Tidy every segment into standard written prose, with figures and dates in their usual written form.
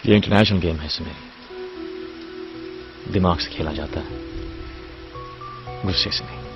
ये international game है सुमेर, दिमाग से खेला जाता है, गुस्से से नहीं।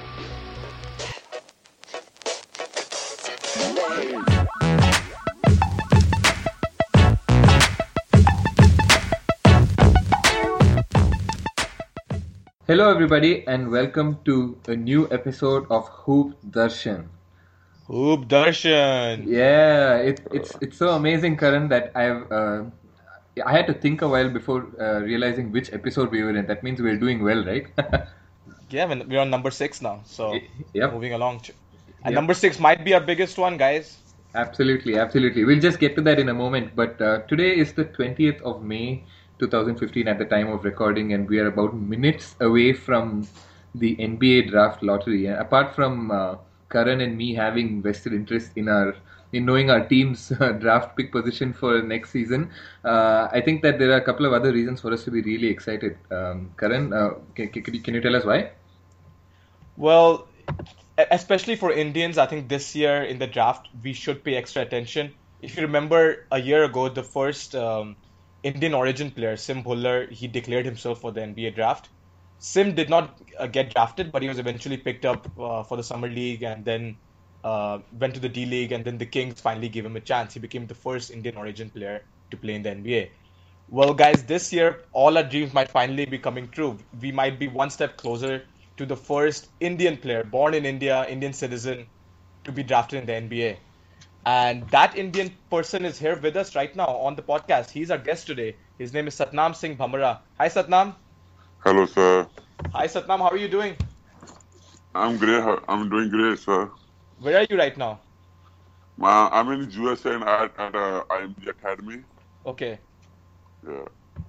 Hello everybody and welcome to a new episode of Hoop Darshan. Hoop Darshan. Yeah, it's so amazing, Karan, that I had to think a while before realizing which episode we were in. That means we're doing well, right? Yeah, we're on number 6 now, so Yep. moving along. And Yep. number 6 might be our biggest one, guys. Absolutely. We'll just get to that in a moment. But today is the 20th of May 2015 at the time of recording, and we are about minutes away from the NBA draft lottery. And apart from Karan and me having vested interest in knowing our team's draft pick position for next season, I think that there are a couple of other reasons for us to be really excited. Karan, can you tell us why? Well, especially for Indians, I think this year in the draft, we should pay extra attention. If you remember a year ago, the first Indian origin player, Sim Bhullar, he declared himself for the NBA draft. Sim did not get drafted, but he was eventually picked up for the Summer League and then went to the D League, and then the Kings finally gave him a chance. He became the first Indian origin player to play in the NBA. Well, guys, this year, all our dreams might finally be coming true. We might be one step closer to the first Indian player, born in India, Indian citizen, to be drafted in the NBA. And that Indian person is here with us right now on the podcast. He's our guest today. His name is Satnam Singh Bhamra. Hi, Satnam. Hello, sir. Hi, Satnam. How are you doing? I'm great. I'm doing great, sir. Where are you right now? I'm in the USA and at IMG Academy. Okay. Yeah.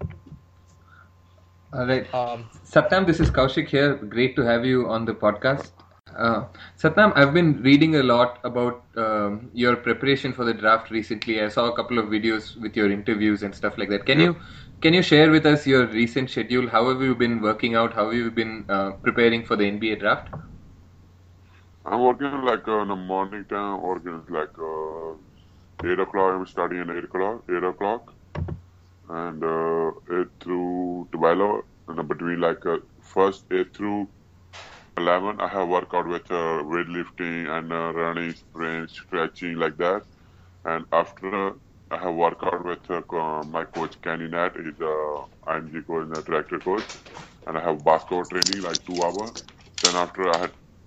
All right. Satnam, this is Kaushik here. Great to have you on the podcast. Satnam, I've been reading a lot about your preparation for the draft recently. I saw a couple of videos with your interviews and stuff like that. Can you share with us your recent schedule? How have you been working out? How have you been preparing for the NBA draft? I'm working like in the morning time, working like 8 o'clock. I'm starting at 8 o'clock, and 8 through 12, and between like first 8 through 11, I have workout with weightlifting and running, sprint, stretching like that. And after I have workout with my coach Kenny Nat. He's a IMG coach and a director coach, and I have basketball training like 2 hours. Then after I had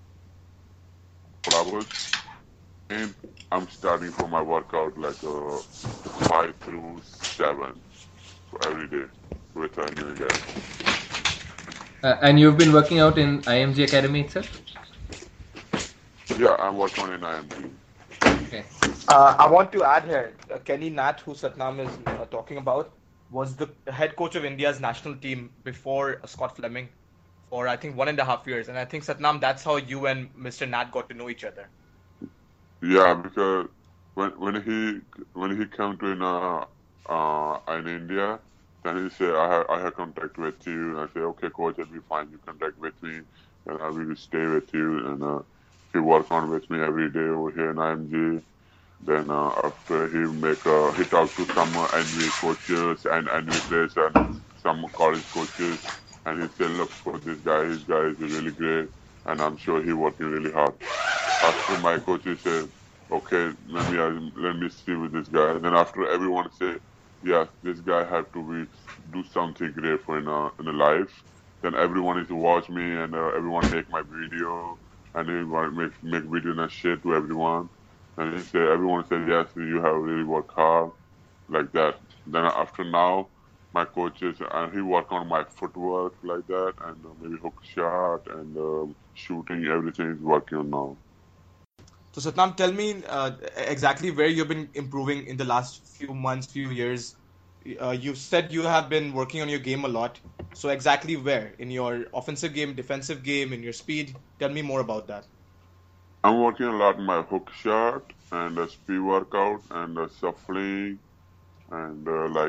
4 hours, and I'm starting for my workout like 5 through 7 every day with a new guy. And you've been working out in IMG Academy itself? Yeah, I'm working in IMG. Okay. I want to add here, Kenny Nat, who Satnam is talking about, was the head coach of India's national team before Scott Fleming for I think 1.5 years. And I think, Satnam, that's how you and Mr. Nat got to know each other. Yeah, because when he come to in India, then he say I have contact with you. And I say okay, coach, it'll be fine. You contact with me, and I will stay with you. And he work on with me every day over here in IMG. Then after he talk to some NBA coaches and NBA players and some college coaches, and he said, look for this guy. This guy is really great, and I'm sure he working really hard. After my coaches said, okay, let me see with this guy. And then after everyone say, yes, this guy have to do something great for in the life. Then everyone is to watch me, and everyone make my video, and everyone make video and share to everyone. And everyone said, yes, you have really worked hard, like that. Then after now, my coaches, and he work on my footwork like that, and maybe hook shot and shooting, everything is working on now. So, Satnam, tell me exactly where you've been improving in the last few months, few years. You said you have been working on your game a lot. So exactly where? In your offensive game, defensive game, in your speed? Tell me more about that. I'm working a lot on my hook shot and speed workout and shuffling and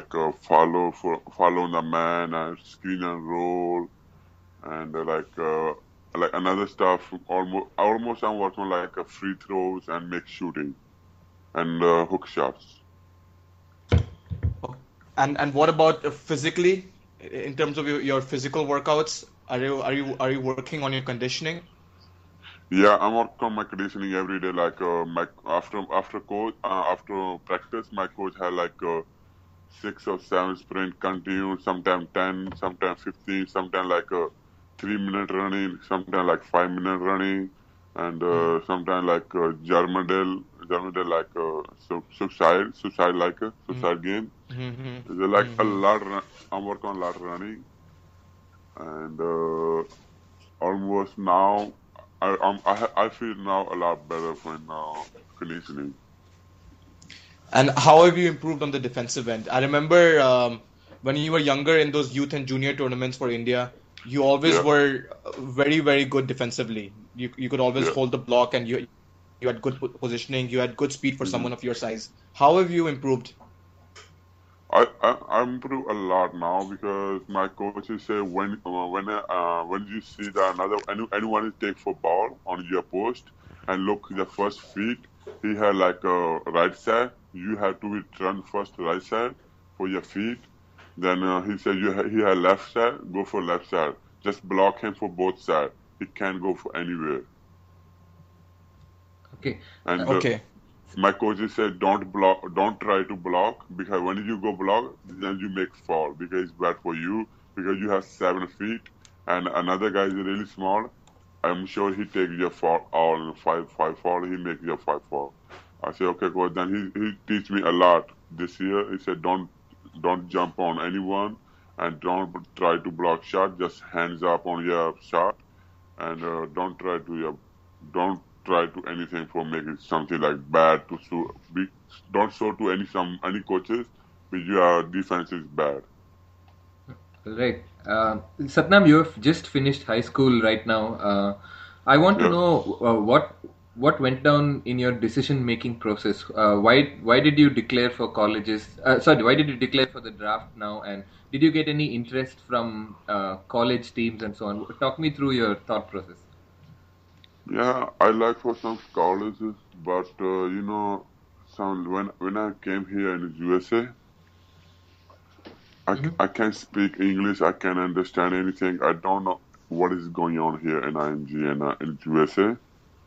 follow the man and screen and roll and like another stuff. Almost I'm working on like free throws and make shooting and hook shots. And what about physically, in terms of your physical workouts? Are you working on your conditioning? Yeah, I'm working on my conditioning every day. Like my after practice, my coach had like 6 or 7 sprint continued, sometimes 10, sometimes 15, sometimes like 3 minute running, sometimes like 5 minute running, and sometimes like German like suicide like suicide game. They're like a lot. I'm working on a lot of running, and almost now I feel now a lot better for now conditioning. And how have you improved on the defensive end? I remember when you were younger in those youth and junior tournaments for India, you always Yeah, were very, very good defensively. You could always yeah. hold the block, and you had good positioning. You had good speed for Mhm. someone of your size. How have you improved? I improve a lot now because my coaches say when you see that anyone is take for ball on your post and look the first feet, he had like a right side. You have to turn first right side for your feet. Then he said he had left side. Go for left side. Just block him for both sides. He can't go for anywhere. Okay. And Okay. my coaches said don't try to block because when you go block, then you make fall because it's bad for you because you have 7 feet and another guy is really small. I'm sure he takes your fall all in five fall. He makes your 5 fall. I say okay, coach. Then he teach me a lot this year. He said don't jump on anyone and don't try to block shot. Just hands up on your shot and don't try to anything for making something like bad to don't show to any coaches but your defense is bad. Right. Satnam, you have just finished high school right now. I want to Yeah. know what went down in your decision-making process. Why did you declare for colleges? Sorry, why did you declare for the draft now? And did you get any interest from college teams and so on? Talk me through your thought process. Yeah, I like for some colleges, but some when I came here in the USA, Mm-hmm. I can't speak English. I can't understand anything. I don't know what is going on here in IMG and in USA.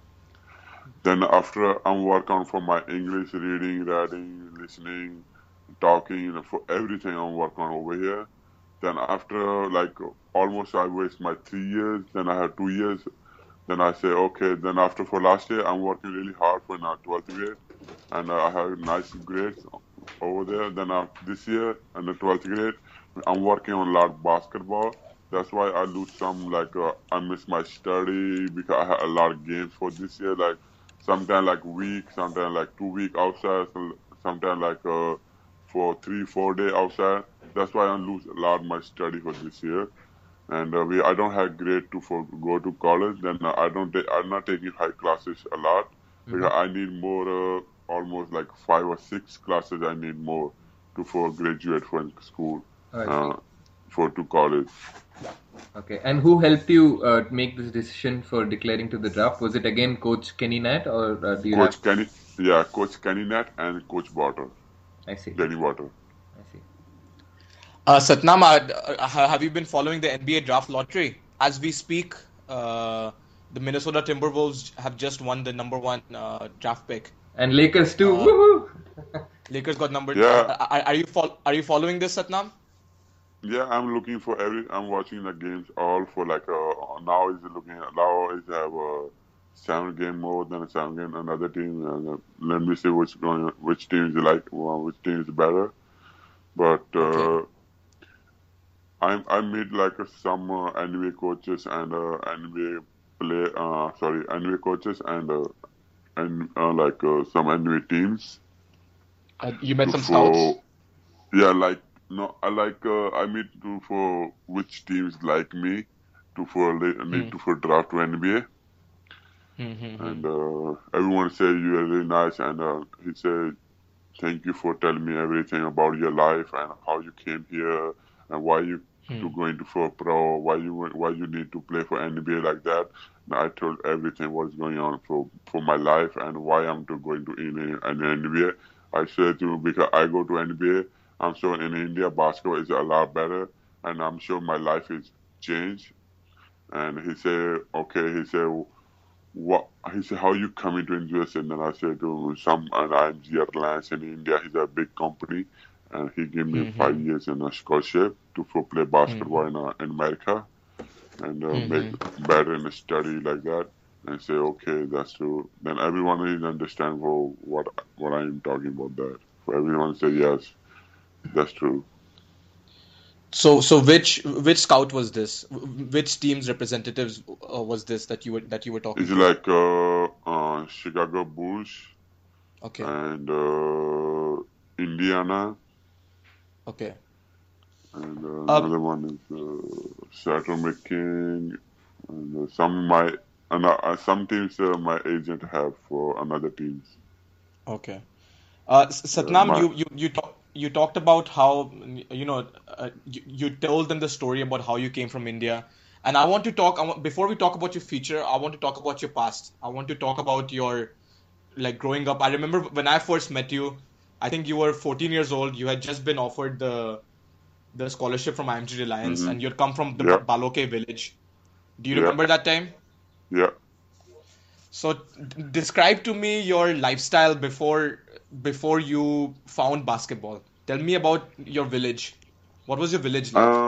Then after I'm working for my English reading, writing, listening, talking, for everything I'm working on over here. Then after like almost I waste my 3 years. Then I have 2 years. Then I say okay. Then after for last year I'm working really hard for now 12th grade, and I have nice grades over there. Then this year in the 12th grade I'm working on a lot of basketball. That's why I lose some like I miss my study because I had a lot of games for this year. Like sometimes like week, sometimes like 2 week outside, sometimes like for 3 4 day outside. That's why I lose a lot of my study for this year. And I don't have grade to for go to college. Then I'm not taking high classes a lot Mm-hmm. because I need more almost like 5 or 6 classes. I need more to for graduate from school Oh, I see. uh, for to college. Okay. And who helped you make this decision for declaring to the draft? Was it again Coach Kenny Nat, or do you have? Coach Kenny, yeah, Coach Kenny Nat and Coach Water, I see. Jenny Water. I see. Satnam, have you been following the NBA draft lottery? As we speak, the Minnesota Timberwolves have just won the number one draft pick. And Lakers too. Uh, Woohoo! Lakers got number. Yeah, Are you following this, Satnam? yeah, I'm looking for I'm watching the games all for like now is have a 7 game more than a 7 game another team. Let me see which team is like which team is better. But Okay. I meet like some NBA coaches and NBA coaches and like some NBA teams You met to some scouts. for yeah like no I like I meet to for which teams like me to for need Hmm. to for draft to NBA. Hmm. And everyone say you are really nice, and he said thank you for telling me everything about your life and how you came here and why you to Hmm. going to for pro, why you need to play for NBA like that. And I told everything what's going on for my life and why I'm to going to in NBA. I said to because I go to NBA, I'm sure in India basketball is a lot better, and I'm sure my life is changed. And he said, okay. He said, what? He said, how you coming to US? And then I said to some an IMG Airlines in India. He's a big company, and he gave me Mm-hmm. 5 years in a scholarship to play basketball Mm-hmm. in America and make Mm-hmm. better in the study like that. And say, okay, that's true. Then everyone is understand for what I am talking about that. For everyone say yes, that's true. So which scout was this? Which team's representatives was this that you were talking It's to? like Chicago Bulls Okay. and Indiana, Okay. and Uh, another one is Seattle McKing, and some teams my agent have for another teams. okay. Satnam, My you talked about how you told them the story about how you came from India, and before we talk about your future, I want to talk about your past. I want to talk about your like growing up. I remember when I first met you, I think you were 14 years old. You had just been offered the scholarship from IMG Reliance, hmm and you'd come from the yeah, Baloke village. Do you yeah, remember that time? yeah. So describe to me your lifestyle before you found basketball. Tell me about your village. What was your village like?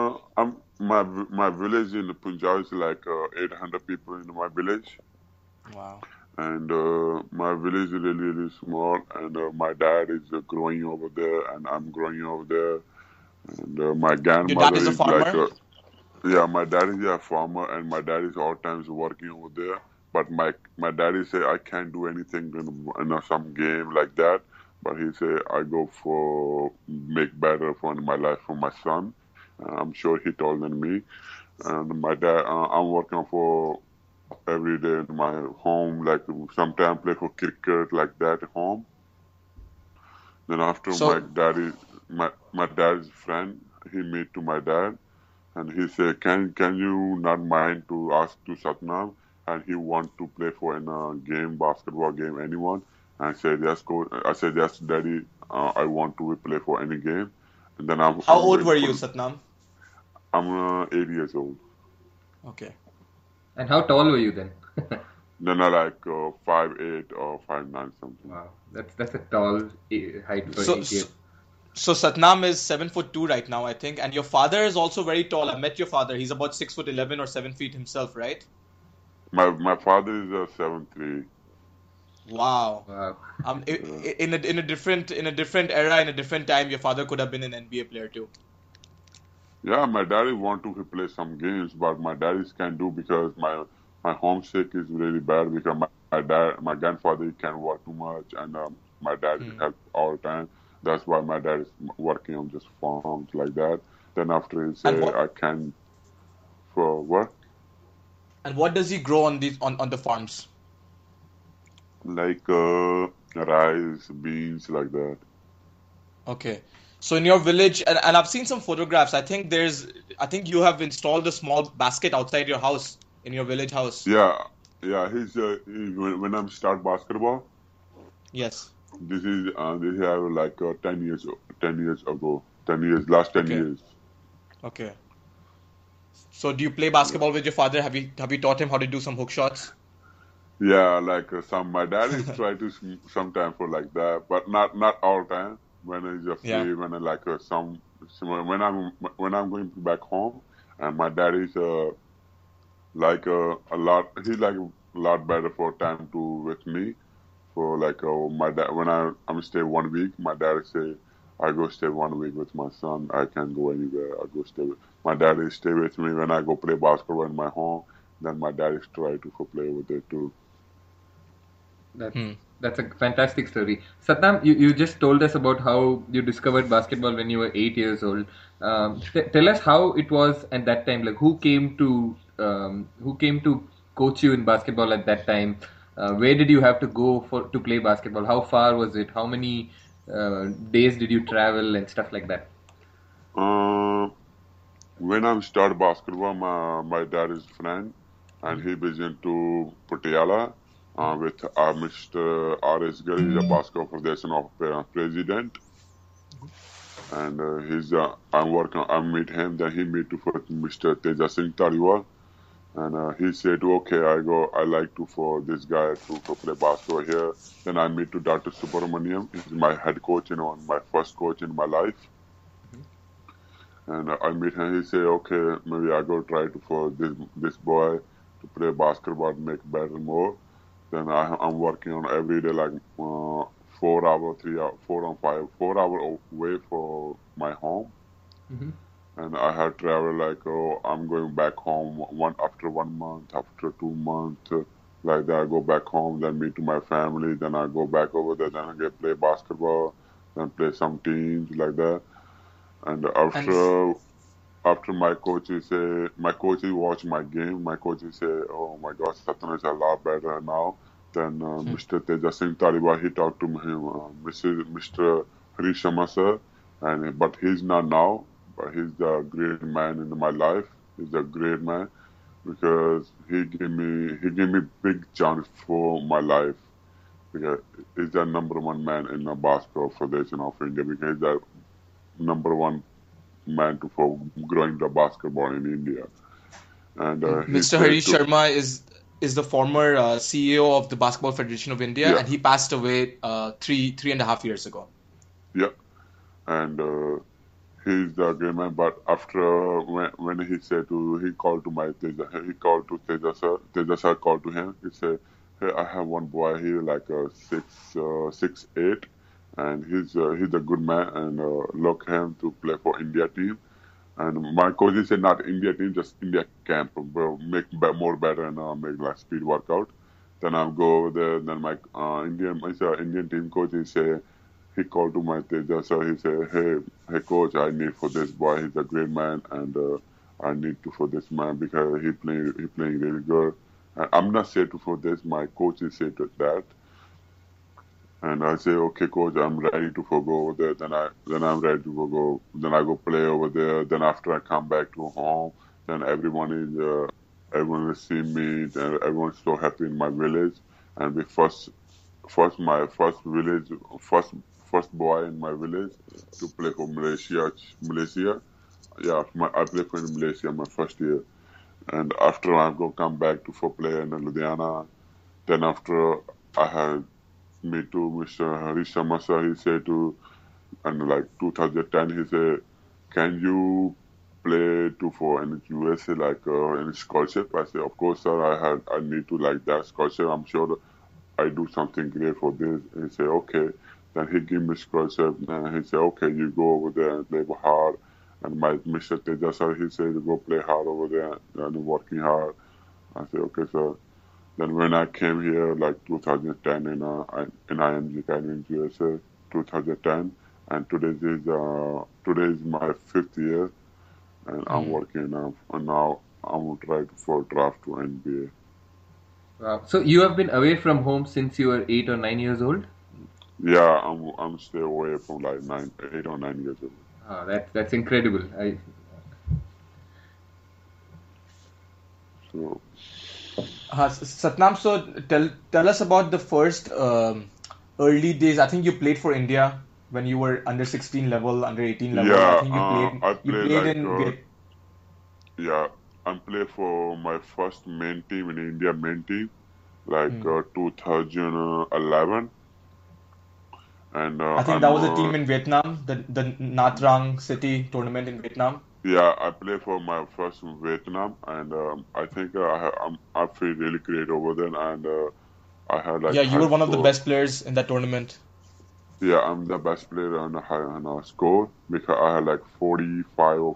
My village in Punjab is like 800 people in my village, Wow. and my village is really really small, and my dad is growing over there, and I'm growing over there, and my Your dad grandmother is a is like farmer? yeah, my dad is a farmer, and my dad is all times working over there. But my daddy say I can't do anything in some game like that. But he say I go for make better for my life for my son. I'm sure he told than me. And my dad, I'm working for every day in my home. Like sometimes play for cricket like that at home. Then after So my dad's friend, he meet to my dad and he said, "Can you not mind to ask to Satnam?" And he want to play for in a game, basketball game, anyone. And I said, "Yes, coach." I said, "Yes, daddy. I want to play for any game." And then how I'm old going were you, for. Satnam? I'm 8 years old. Okay. And how tall were you then? Then I like 5'8" or 5'9" something. Wow, that's a tall height for So, 8 years. so so Satnam is 7'2" right now, I think, and your father is also very tall. I met your father. He's about 6'11" or 7 feet himself, right? My father is a 7'3". Wow. Wow. Uh, In a different era, in a different time, your father could have been an NBA player too. yeah, my daddy want to play some games, but my daddies can't do because my homesick is really bad because my grandfather he can't work too much, and my dad Hmm. help all the time. That's why my dad is working on just farms like that. Then after he And say what I can for what and what does he grow on these on the farms? like rice, beans like that. Okay. So in your village, and I've seen some photographs. I think you have installed a small basket outside your house in your village house. Yeah, yeah. When I'm start basketball. Yes. This have like 10 years ago, 10 years, last 10 Okay. years. Okay. So do you play Yeah, basketball with your father? Have you taught him how to do some hook shots? yeah. Like some my dad is try to sometime for like that, but not all time. When he's Yeah. free, when I like when I'm going back home, and my dad is like a lot. He's like a lot better for time to with me. For like my dad when I'm stay 1 week, my dad say I go stay 1 week with my son. I can't go anywhere. I go stay with my dad is stay with me when I go play basketball in my home. Then my dad is try to go play with it too. That's Hmm. that's a fantastic story. Satnam, you just told us about how you discovered basketball when you were 8 years old. Tell us how it was at that time. Like who came to coach you in basketball at that time? Where did you have to go for to play basketball? How far was it? How many days did you travel and stuff like that? Uh, when I start basketball, my dad is friend, and he began to Patiala with Mr. R.S. Gill, he's a basketball federation of president. and I meet him. Then he meet to for Mr. Teja Singh Taliwal, and he said, okay, I like to for this guy to for play basketball here. Then I meet to Dr. Subramaniam. He's my head coach, my first coach in my life. And I meet him. He say, okay, maybe I go try to for this boy to play basketball, make better more. Then I'm working on every day like 4 hour, 3 hour, 4 and 5, 4 hour away for my home. And I had traveled like, I'm going back home after 1 month, after 2 months, like that. I go back home, then meet to my family, then I go back over there, then I get play basketball, then play some teams like that. And after my coaches watch my game, my coaches say, oh my God, Satan is a lot better now. Then Mr. Teja Singh Taliwal, he talked to him, Mr. Harish Sharma sir, but he's not now, but he's the great man in my life. He's a great man because he gave me big chance for my life because he's the number one man in the basketball federation of India because he's the number one man for growing the basketball in India. And Mr. Harish Sharma is the former CEO of the Basketball Federation of India, and he passed away 3.5 years ago. Yeah, and he's the great man. But after when he said he called to Teja sir. Teja sir called to him. He said, "Hey, I have one boy here, like 6'8", and he's a good man, and look him to play for India team." And my coach said, not India team, just India camp, make more better and make like speed workout. Then I'll go over there. Then my Indian team coach, he called to my Teja, so he said, hey coach, I need for this boy. He's a great man, and I need to for this man because he playing really good. And I'm not said to for this. My coach is said to that. And I say, okay, coach, I'm ready to go over there. Then I'm ready to go. Then I go play over there. Then after I come back to home, then everyone will see me. Then everyone's so happy in my village. And we first boy in my village to play for Malaysia. Yeah, I play for Malaysia my first year. And after I'm going to come back to for play in Ludhiana. Then after I had me to Mr. Harish Sharma sir, he said and like 2010, he said, can you play for in USA like any scholarship? I said, of course, sir. I need to like that scholarship. I'm sure I do something great for this. And he said, okay. Then he gave me scholarship, and he said, okay, you go over there and play hard. And my Mr. Teja sir, he said, go play hard over there and working hard. I said, okay, sir. Then when I came here, like 2010 in IMG Academy in USA, 2010, and today is my 5th year, and I'm working and now I'm trying for draft to NBA. Wow. So you have been away from home since you were 8 or 9 years old? Yeah, I'm still away from like 8 or 9 years old. Oh, that's incredible. So. Satnam, so tell us about the first early days. I think you played for India when you were under 16 level, under 18 level. Yeah, I think you played yeah, I played for my first main team in India, like 2011. And I think that was a team in Vietnam, the Nha Trang City tournament in Vietnam. Yeah, I played for my first in Vietnam, and I think I feel really great over there, and I had like. Yeah, you were one of the best players in that tournament. Yeah, I'm the best player on a score because I had like 45 or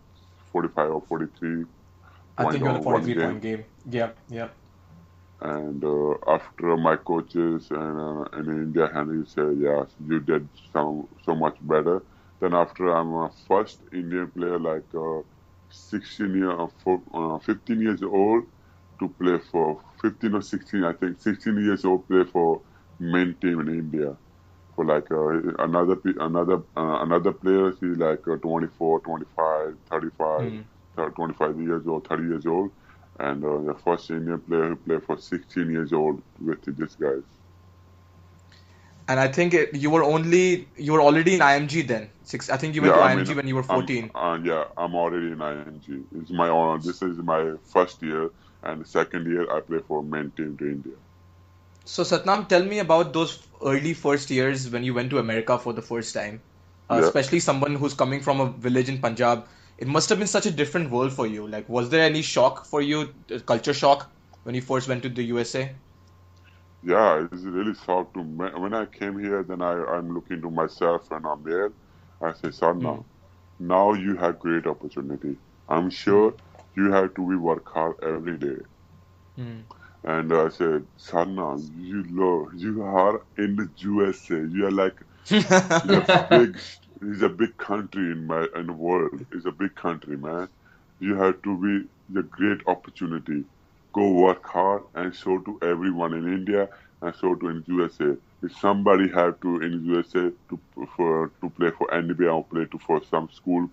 43. I think you had a 43-point game. Yeah. And after my coaches and in India, and he said, yes, you did so much better. Then after I'm a first Indian player, like 15 years old, to play for 15 or 16, I think 16 years old, play for main team in India. For like another player, he's like 24, 25, 35, 25 years old, 30 years old. And the first Indian player who played for 16 years old with these guys. And I think you were already in IMG then. I think you went Yeah, to I mean, IMG when you were 14. I'm already in ING. It's my own. This is my first year, and the second year I play for main team to India. So Satnam, tell me about those early first years when you went to America for the first time. Yeah, Especially someone who's coming from a village in Punjab. It must have been such a different world for you. Like, was there any shock for you, culture shock, when you first went to the USA? yeah. It's really shocked to me. When I came here. Then I'm looking to myself and I'm there. I say, son, Hmm. now you have great opportunity. I'm Hmm. sure you have to be work hard every day. Hmm. And I said, Sana, you are in the USA. You are like it's a big it's a big country in the world. It's a big country, man. You have to be the great opportunity. Go work hard and show to everyone in India and show to in USA. If somebody have to in USA to play for NBA or play to for some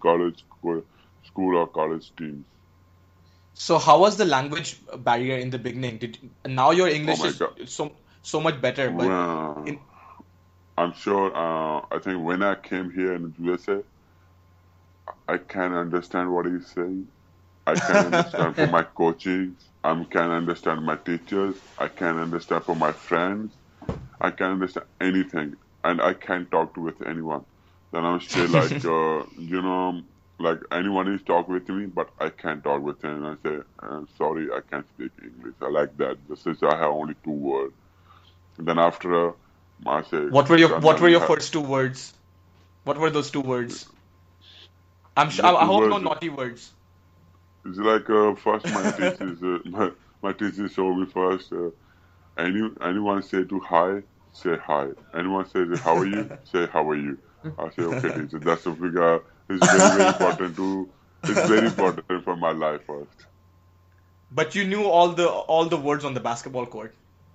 school or college teams. So how was the language barrier in the beginning? Now your Oh English my is God. so much better, but Well, in I'm sure. I think when I came here in USA, I can understand what he's saying. I can understand for my coaches. I can understand my teachers. I can understand for my friends. I can understand anything, and I can talk to with anyone. Then I'm still like, like anyone is talk with me, but I can't talk with him. I say, sorry, I can't speak English. I like that. This is I have only 2 words. And then after, I say, son, what now were you your have. first 2 words? What were those 2 words? I'm sure. The I two hope no words. naughty words. It's like first my teachers, my teachers showed me first. Anyone say to hi, say hi. Anyone says how are you, say how are you. I say okay, teacher. That's a figure. It's very important to. It's very important for my life first. But you knew all the words on the basketball court.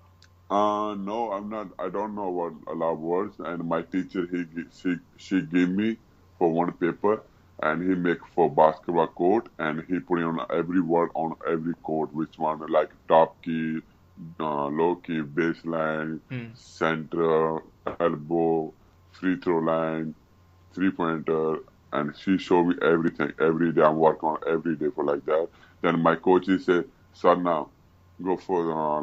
No, I'm not. I don't know what a lot of words. And my teacher, she gave me for one paper, and he make for basketball court, and he put on every word on every court, which one like top key, low key, baseline, Hmm. center, elbow, free throw line, 3 pointer, and she showed me everything every day. I'm working on every day for like that. Then my coaches say, "Son, now go for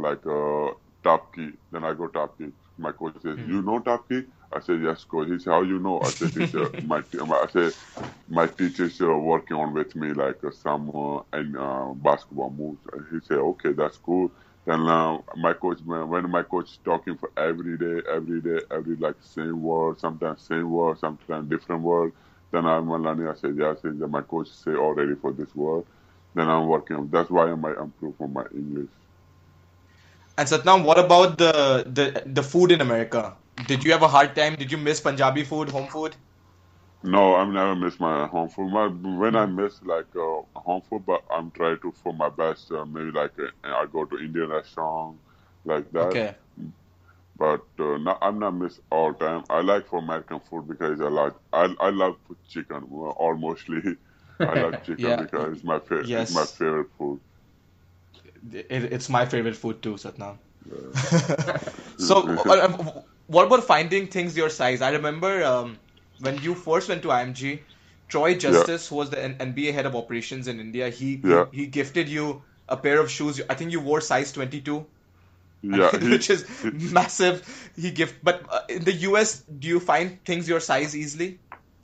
top key." Then I go top key. My coach says, Hmm. "You know top key?" I said, "Yes, coach." He said, "How you know?" I said, "Teacher, I said my teachers are working on with me like some and basketball moves." And he said, "Okay, that's cool." Then my coach, when my coach talking for every like same word, sometimes different word. Then I'm learning. I said, "Yeah," I said, "My coach say already for this word." Then I'm working on. That's why I might improve on my English. And Satnam, what about the food in America? Did you have a hard time? Did you miss Punjabi food, home food? No, I've never missed my home food. When I Hmm. miss like home food, but I'm trying to for my best. Maybe like I go to Indian restaurant like that. Okay. But I'm not miss all time. I like for American food because I love chicken almostly. I love chicken Yeah. because it's my Yes. favorite food. It's my favorite food too, Satnam. Yeah. So, what about finding things your size? I remember when you first went to IMG, Troy Yeah, Justice, who was the NBA head of operations in India, yeah, he gifted you a pair of shoes. I think you wore size 22, and yeah. which is He massive. But in the US, do you find things your size easily?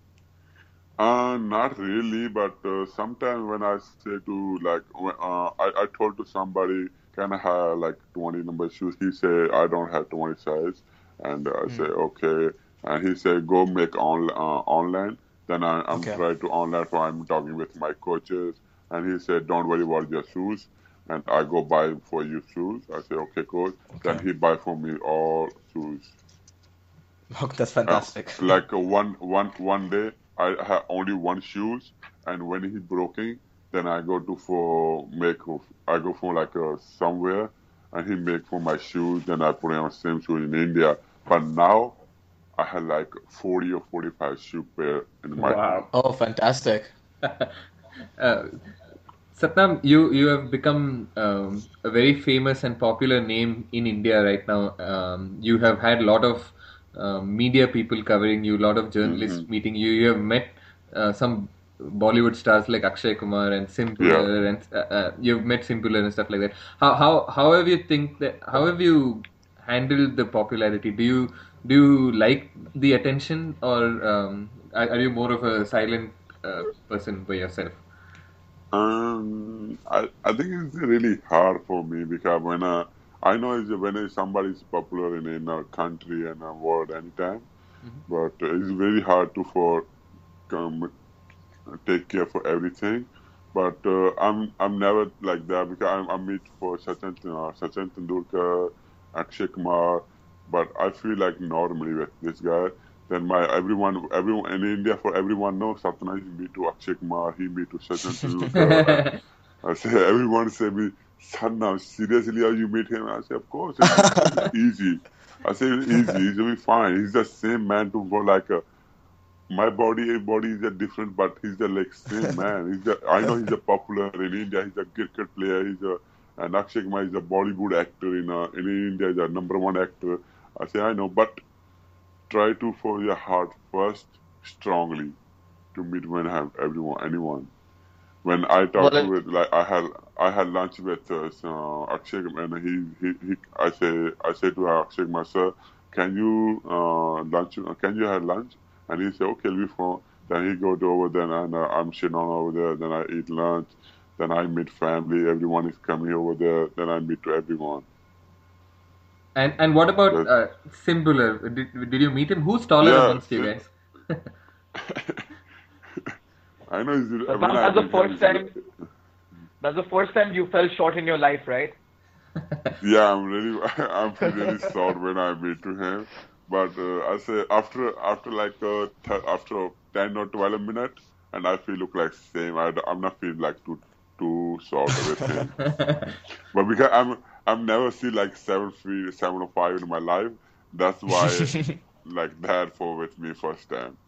Not really, but sometimes when I say to I told to somebody, can I have like 20 number shoes? He said I don't have 20 size, and I say Hmm. okay, and he said go make online. Then I'm Okay. trying to online, so I'm talking with my coaches, and he said don't worry about your shoes, and I go buy for you shoes. I say okay, coach. Then Okay. he buy for me all shoes. Okay, that's Uh, fantastic. like one day I have only one shoes, and when he broken, then I go to for make I go for like somewhere, and he make for my shoes. Then I put on same shoes in India. But now I have like 40 or 45 shoe pair in my home. Wow. Oh, fantastic. Uh, Satnam, you have become a very famous and popular name in India right now. You have had a lot of media people covering you, a lot of journalists meeting you. You have met some Bollywood stars like Akshay Kumar and Simpular, and you've met Simpular and stuff like that. How have you think that? How have you handled the popularity? Do you like the attention, or are you more of a silent person by yourself? I think it's really hard for me because I know when somebody is popular in a country and a world anytime, but it's very hard to um, take care for everything. But I'm never like that because I meet for Sachin Tendulkar, Akshay Kumar, but I feel like normally with this guy. Then everyone in India for everyone knows Satnam he meet to Akshay Kumar, he meet to Sachin Tendulkar. I say everyone say me, Satnam, seriously how you meet him? I say of course it's easy. I say it's easy, he's will be fine. He's the same man to go like my body is a different, but he's the like same man. I know he's a popular in India. He's a cricket player. And Akshay Kumar is a Bollywood actor in India. He's a #1 actor. I say I know, but try to for your heart first strongly to meet when I have anyone. When I talk to it, like I had lunch with Akshay, and I say to Akshay Kumar, sir, can you Can you have lunch? And he said, okay, before. Then he go to over there, and I'm sitting on over there. Then I eat lunch. Then I meet family. Everyone is coming over there. Then I meet to everyone. And what about Simpular? Did you meet him? Who's taller amongst you guys? I know. That's the first time. That's the first time you fell short in your life, right? Yeah, I'm really short when I meet to him. But I say after 10 or 12 minutes, and I feel look like same. I'm not feeling like too short with him. But because I'm never seen like 7 feet, 7 or 5 in my life. That's why like that for with me first time.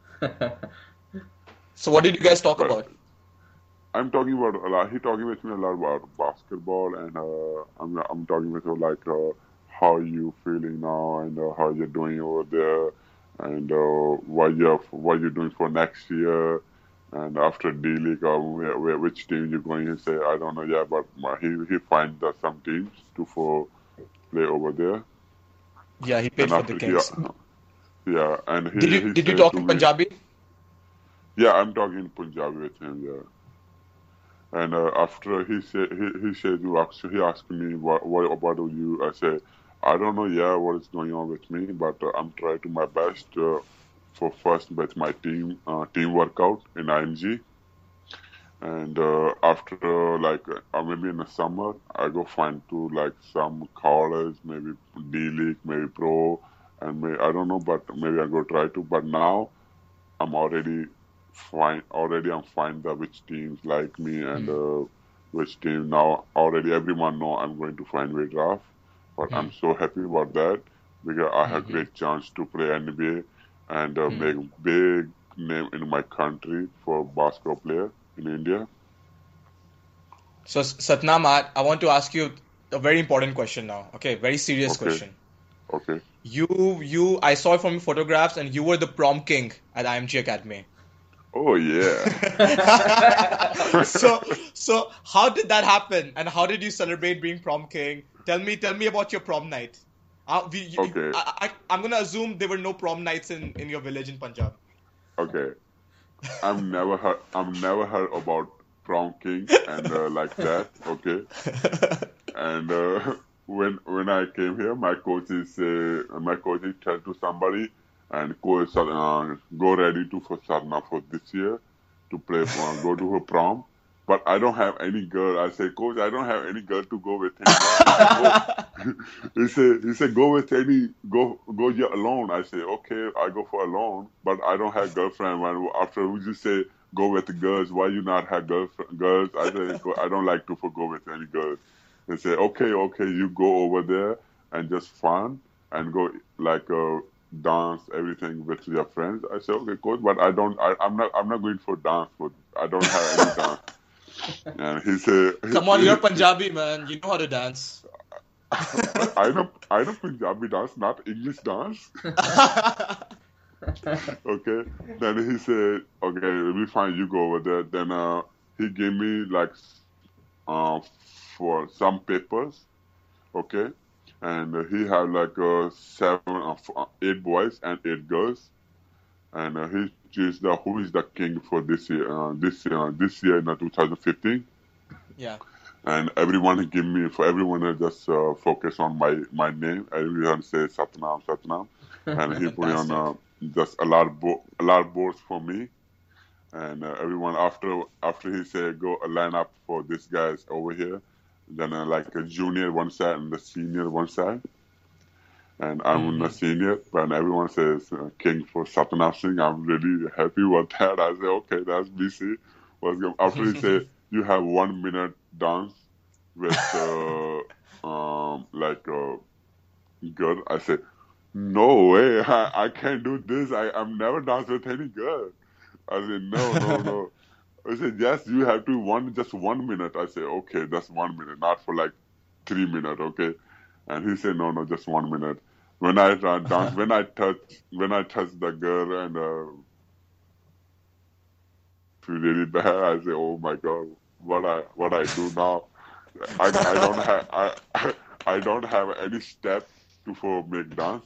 So what did you guys talk about? I'm talking about a lot. He talking with me a lot about basketball, and I'm talking with him like how you feeling now and how you're doing over there, and what you're doing for next year, and after D-League, which team you're going. He say I don't know yet, but he find some teams to play over there. Yeah, he paid for the Kings. Yeah, and did you talk in Punjabi? Yeah, I'm talking Punjabi with him. Yeah. And after he asked me what about you? I said I don't know what is going on with me, but I'm trying to my best for first with my team workout in IMG, and after maybe in the summer I go find to like some college, maybe D-League, maybe pro, and I don't know, but maybe I go try to. But now I'm already I'm fine which teams like me and which team now already everyone know I'm going to find way draft. But I'm so happy about that because I have great chance to play NBA and make big name in my country for basketball player in India. So Satnam, I want to ask you a very important question now. Okay, very serious question. Okay. I saw it from your photographs, and you were the prom king at IMG Academy. Oh yeah. So how did that happen, and how did you celebrate being prom king? Tell me about your prom night. Okay. I'm gonna assume there were no prom nights in your village in Punjab. Okay. I've never heard about prom king and like that. Okay. And when I came here, my coach tell to somebody. And coach go ready for Sarna for this year to play go to her prom. But I don't have any girl. I say, coach, I don't have any girl to go with him. He said go you alone. I say, okay, I go for alone, but I don't have girlfriend. And after we just say go with the girls, why you not have girls? I say I don't like to go with any girls. They say, okay, you go over there and just fun and go like dance everything with your friends. I say, okay, coach, but I'm not going for dance. I don't have any dance. And he said, come on, you're Punjabi, man. You know how to dance. But I know Punjabi dance, not English dance. Okay. Then he said, okay, it'll be fine. You go over there. Then he gave me like uh, for some papers. Okay. And he had like eight boys and eight girls. And he chose the who is the king for this year. This year in 2015. Yeah. And everyone give me for everyone just focus on my name. Everyone say Satnam Satnam, and he put on just a lot boards for me. And everyone after he said go line up for this guys over here, then like a junior one side and the senior one side. And I'm in the senior, but everyone says king for Satnam Singh. I'm really happy with that. I say okay, that's BC. After he said you have 1 minute dance with like a girl. I said, no way, I can't do this. I'm never danced with any girl. I said, no. I said, yes, you have to just 1 minute. I said, okay, that's 1 minute, not for like 3 minutes, okay? And he said, no, just 1 minute. When I dance, when I touch the girl and feel really bad, I say, oh my god, what I do now? I don't have any step for make dance.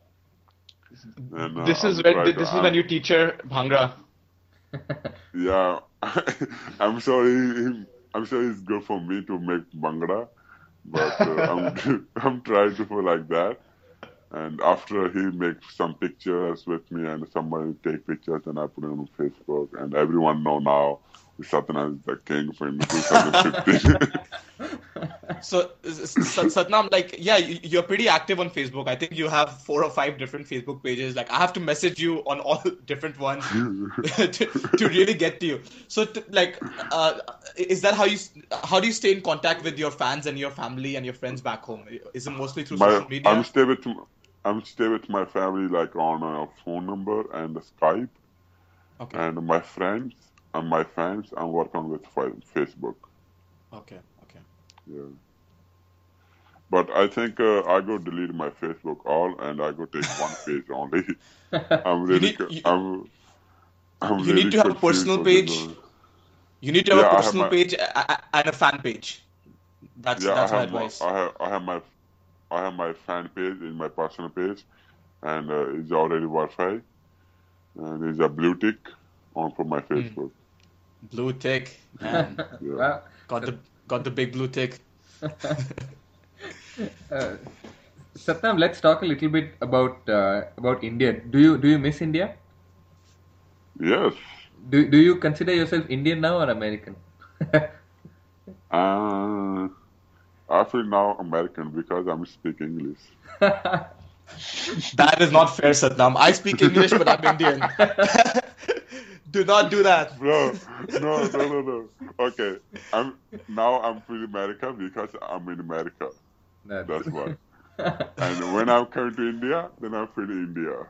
And, This is when you teach her Bhangra. Yeah, I'm sorry. I'm sure it's good for me to make Bhangra, but I'm trying to feel like that. And after he makes some pictures with me and somebody take pictures and I put it on Facebook and everyone know now Satnam is the king for 2015. So, Satnam, like, yeah, you're pretty active on Facebook. I think you have 4 or 5 different Facebook pages. Like, I have to message you on all different ones to really get to you. So, is that how do you stay in contact with your fans and your family and your friends back home? Is it mostly through social media? I'm stay with my family like on a phone number and a Skype. Okay. And my friends and my fans, I'm working with Facebook. Okay. Yeah. But I think I go delete my Facebook all and I go take one page only. I'm really You really need to have a personal page. You need to have a personal page and a fan page. That's my advice. I have my fan page in my personal page, and it's already verified, and it's a blue tick on for my Facebook. Blue tick, man. Yeah. Got the big blue tick. Satnam, let's talk a little bit about India. Do you miss India? Yes. Do you consider yourself Indian now or American? I feel now American because I'm speaking English. That is not fair, Satnam. I speak English, but I'm Indian. Do not do that. Bro, no. Okay, I'm free America because I'm in America. That's why. And when I'm coming to India, then I'm free India.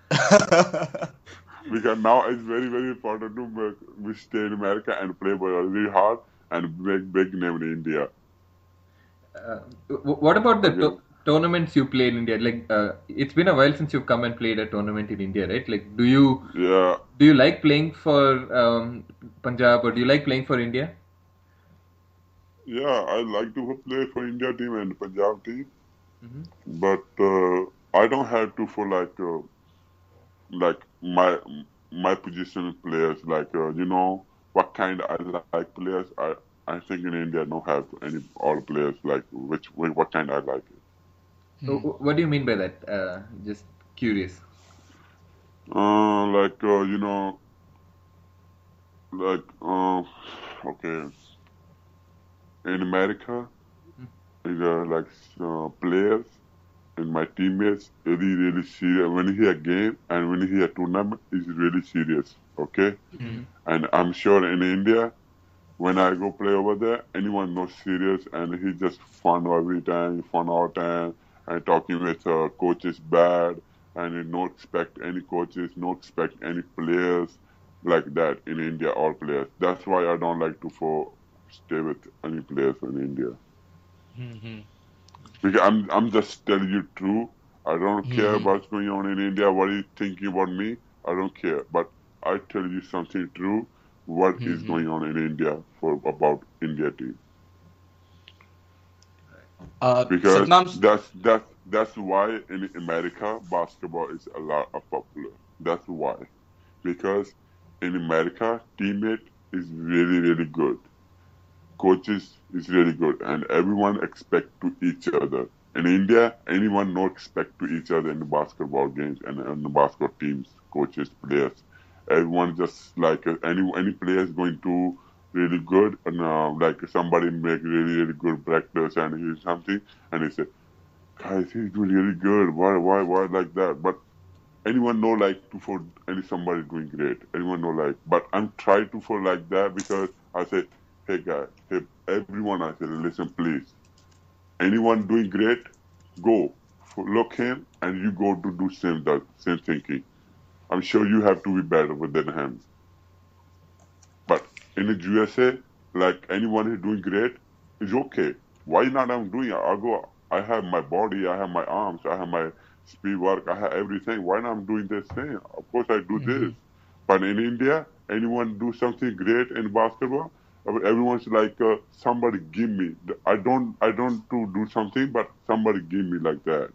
Because now it's very, very important to we stay in America and play really hard and make big name in India. What about the tournaments you play in India? Like, it's been a while since you've come and played a tournament in India, right? Like, do you like playing for Punjab or do you like playing for India? Yeah, I like to play for India team and Punjab team, but I don't have to for like my position players. Like what kind I like players. I think in India don't have any all players like what kind I like it. So what do you mean by that? Just curious. Okay. In America, players and my teammates really, really serious. When he a game and when he a tournament, is really serious. Okay, and I'm sure in India, when I go play over there, anyone not serious and he just fun every time, fun all time, and talking with coaches bad, and he not expect any coaches, not expect any players like that in India. All players. That's why I don't like to stay with any players in India. Because I'm just telling you true. I don't care what's going on in India. What are you thinking about me? I don't care. But I tell you something true. What is going on in India for about India team? Because Satnam, that's why in America basketball is a lot of popular. That's why. Because in America teammate is really good. Coaches is really good, and everyone expect to each other. In India, anyone no expect to each other in the basketball games and in the basketball teams, coaches, players. Everyone just like any player is going to really good, and like somebody make really good practice and he's something, and he say, guys, he's doing really good. Why like that? But anyone know like to for any somebody doing great. Anyone know like, but I'm trying to for like that because I say, hey guys, hey everyone, I say, listen please. Anyone doing great, go look him and you go to do same thinking. I'm sure you have to be better than him. But in the USA, like anyone who's doing great is okay. Why not I'm doing it? I go. I have my body. I have my arms. I have my speed work. I have everything. Why not I'm doing this thing? Of course I do this. But in India, anyone do something great in basketball, everyone's like somebody give me. I don't do something, but somebody give me like that.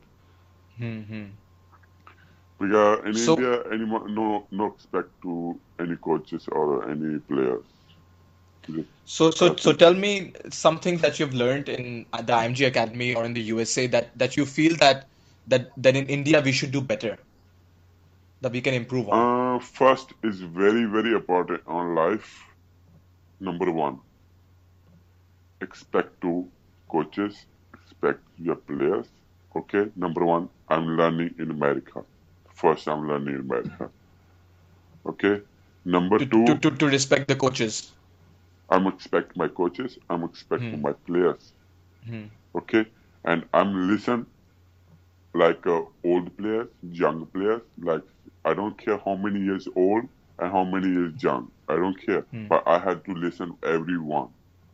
Because in so India, anyone no expect to any coaches or any players. so so That's so it. tell me something that you've learned in the IMG Academy or in the USA that you feel that in India we should do better, that we can improve on. First is very important on life. Number one, expect to coaches, expect your players. Okay, number one, I'm learning in America. First, I'm learning in America. Okay, number two, To respect the coaches. I'm expect my coaches. I'm expect Hmm. my players. Okay, and I'm listen like old players, young players. Like I don't care how many years old and how many years young. I don't care, but I had to listen everyone.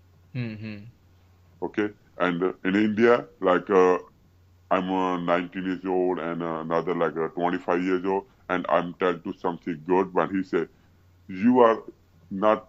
Okay, and in India, like I'm 19 years old and another like 25 years old, and I'm tell to something good. When he said, "You are not."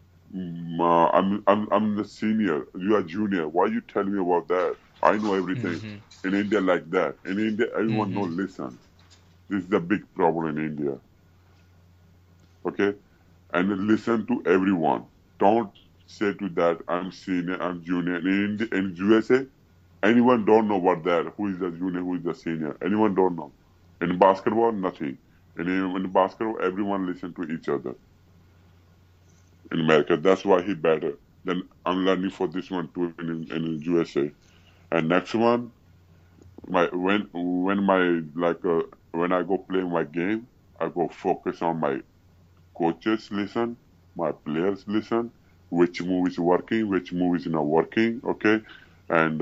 I'm the senior. You are junior. Why you tell me about that? I know everything. In India, like that. In India, everyone know listen. This is the big problem in India. Okay, and listen to everyone. Don't say to that I'm senior, I'm junior. In USA, anyone don't know what that. Who is the junior? Who is the senior? Anyone don't know. In basketball, nothing. In basketball, everyone listen to each other. In America, that's why he better. Then I'm learning for this one too in USA. And next one, my when my like when I go play my game, I go focus on my coaches listen, my players listen, which move is working, which move is not working, okay, and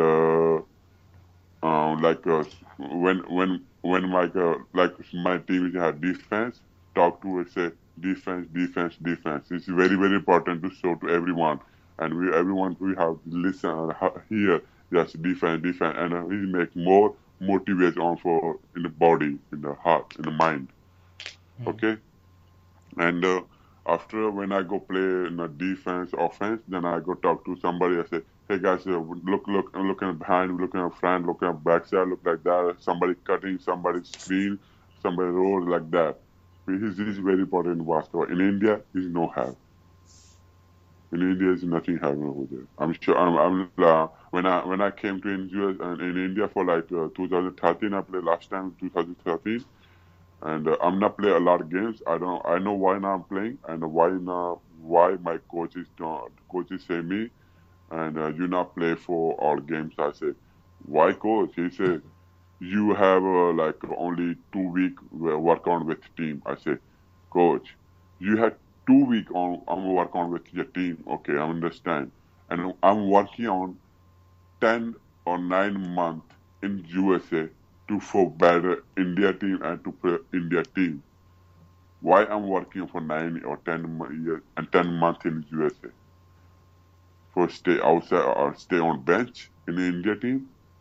like when like my team had defense, talk to it, say defense. It's very important to show to everyone, and everyone we have to listen and hear yes defense, and we make more motivate on for in the body, in the heart, in the mind, okay. And after when I go play in a defense, offense, then I go talk to somebody. I say, "Hey guys, I'm looking behind, looking at front, looking at backside, look like that. Somebody cutting, somebody screen, somebody roll like that." This is very important in basketball. In India, is no have. In India, is nothing happening over there. I'm sure. When I came to in US and in India for like 2013, I played last time 2013. And I'm not play a lot of games. I know why not I'm playing and why my coaches don't. Coaches say me and you not play for all games. I say, why coach? He said you have like only 2 week work on with team. I say, coach, you had 2 week on work on with your team. Okay, I understand. And I'm working on 10 or 9 months in USA to for better India team and to play India team. Why I'm working for 9 or 10 years and 10 months in USA for stay outside or stay on bench in the India team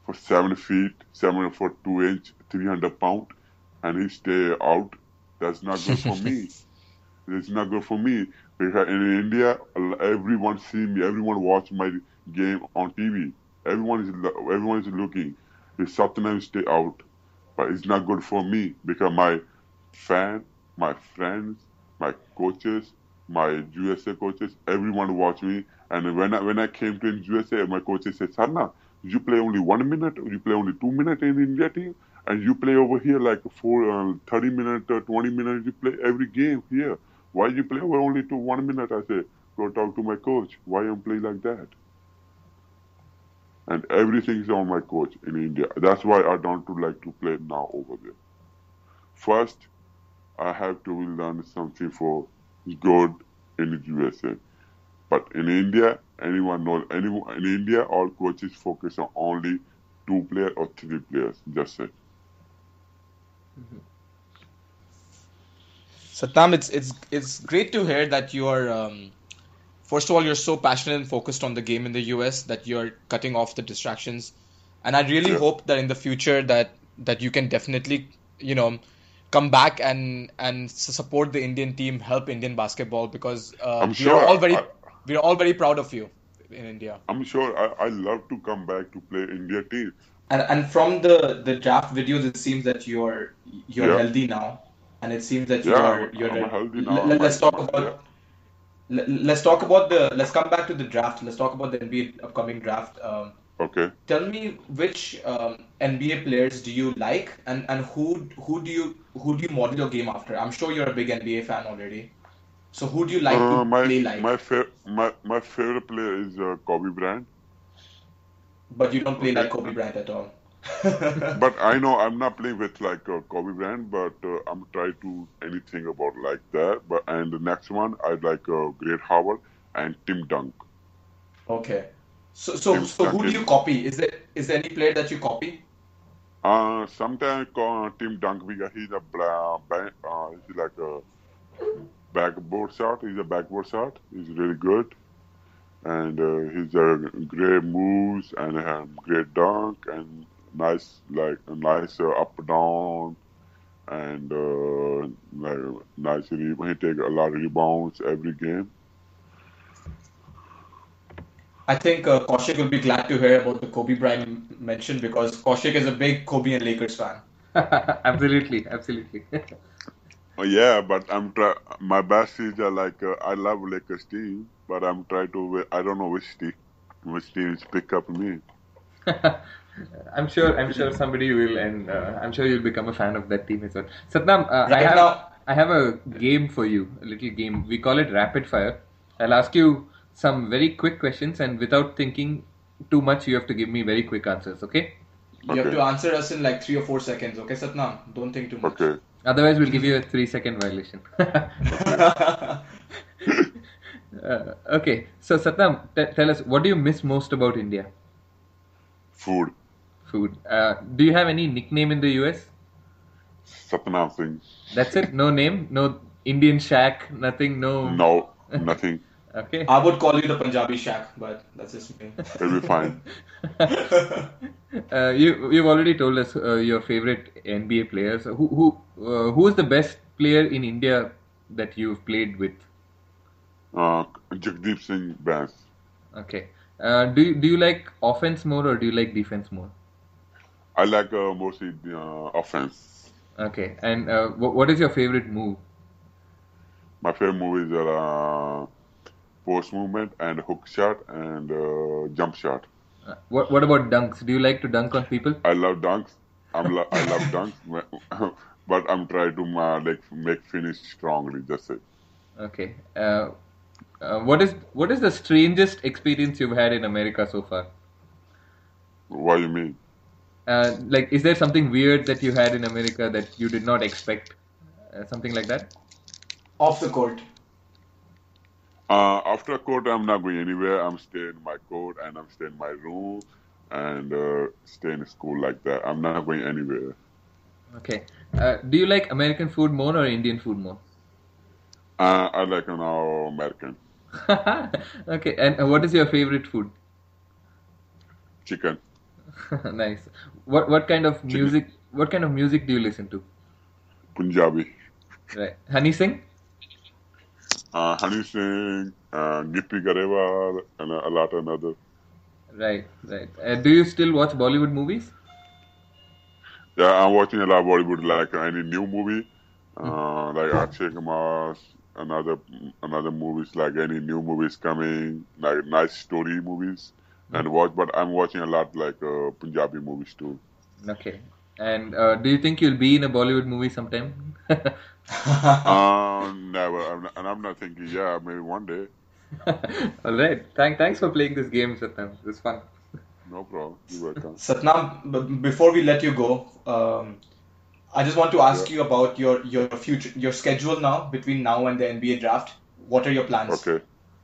for 7 feet, 7 foot 2 inch, 300 pound, and he stay out. That's not good for me. It's not good for me because in India, everyone see me, everyone watch my game on TV. Everyone is looking. If Satnam stay out, but it's not good for me because my friends, my coaches, my USA coaches, everyone watch me. And when I came to USA, my coaches said, Sarna, you play only 1 minute, you play only 2 minutes in India team, and you play over here like 30 minutes, 20 minutes, you play every game here. Why you play over only to 1 minute? I say, go talk to my coach. Why you play like that? And everything is on my coach in India. That's why I don't like to play now over there. First, I have to learn something for good in the USA. But in India, anyone in India, all coaches focus on only 2 players or 3 players. That's it. Satnam, it's great to hear that you are first of all, you're so passionate and focused on the game in the US that you're cutting off the distractions. And I really hope that in the future that you can definitely, come back and support the Indian team, help Indian basketball, because we're all very proud of you in India. I'm sure I love to come back to play India team. And from the draft videos, it seems that you're healthy now, and it seems that you're I'm healthy now. Let's talk about. Let's come back to the draft. Let's talk about the NBA upcoming draft. Okay. Tell me which NBA players do you like, and who do you model your game after? I'm sure you're a big NBA fan already. So who do you like to play like? My favorite player is Kobe Bryant. But you don't play like Kobe Bryant at all. But I know I'm not playing with like Kobe Bryant, but I'm trying to anything about like that. And the next one I like Great Howard and Tim Dunk. Okay, so who do you copy? Is there any player that you copy? Sometimes Tim Dunk because he's he's like a backboard shot. He's a backboard shot. He's really good, and he's a great moves and great dunk and nice up down and nice he take a lot of rebounds every game. I think Kaushik will be glad to hear about the Kobe Bryant mention because Kaushik is a big Kobe and Lakers fan. Absolutely. Yeah, but my best is I love Lakers team, but I'm trying to I don't know which teams pick up me. I'm sure somebody will, and I'm sure you'll become a fan of that team as well. Satnam, I have a game for you, a little game. We call it Rapid Fire. I'll ask you some very quick questions, and without thinking too much, you have to give me very quick answers, okay? You have to answer us in like 3 or 4 seconds, okay, Satnam? Don't think too much. Okay. Otherwise, we'll give you a 3-second violation. Okay, so Satnam, tell us, what do you miss most about India? Food. Do you have any nickname in the US? Satnam Singh. That's it? No name? No Indian Shaq? Nothing? No, nothing. Okay. I would call you the Punjabi Shaq, but that's just me. It'll be fine. You've already told us your favorite NBA players. Who is the best player in India that you've played with? Jagdeep Singh Bains. Okay. Do you like offense more or do you like defense more? I like mostly offense. Okay. And what is your favorite move? My favorite move is post movement and hook shot and jump shot. What about dunks? Do you like to dunk on people? I love dunks. I love dunks, but I'm trying to make finish strongly. That's it. Okay. What is the strangest experience you've had in America so far? What do you mean? Is there something weird that you had in America that you did not expect? Something like that? Off the court. After court, I'm not going anywhere. I'm staying in my court and I'm staying in my room and staying in school like that. I'm not going anywhere. Okay. Do you like American food more or Indian food more? I like American. Okay. And what is your favorite food? Chicken. Nice. What kind of music? What kind of music do you listen to? Punjabi. Right. Honey Singh? Honey Singh, Gippy Garewal, and a lot of other. Right, right. Do you still watch Bollywood movies? Yeah, I'm watching a lot of Bollywood, like any new movie, like Akshay Kumar, another movies, like any new movies coming, like nice story movies, and watch. But I'm watching a lot like Punjabi movies too. Okay. And do you think you'll be in a Bollywood movie sometime? Never, I'm not thinking. Yeah, maybe one day. All right. Thanks for playing this game, Satyam. It was fun. No problem. You're welcome. Satnam, before we let you go, I just want to ask you about your future, your schedule now between now and the NBA draft. What are your plans? Okay.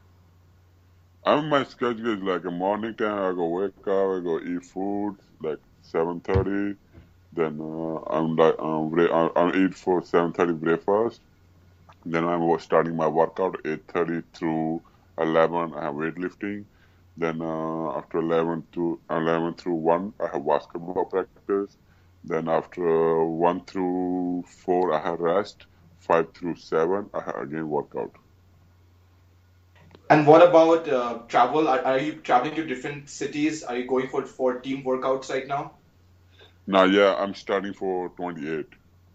My schedule is like a morning time. I go wake up, I go eat food like 7:30. Then I eat for 7:30 breakfast. Then I'm starting my workout 8:30 through 11. I have weightlifting. Then after 11 through 1, I have basketball practice. Then after 1 through 4, I have rest. 5 through 7, I have again workout. And what about travel? Are you traveling to different cities? Are you going for team workouts right now? Now, yeah, I'm starting for 28.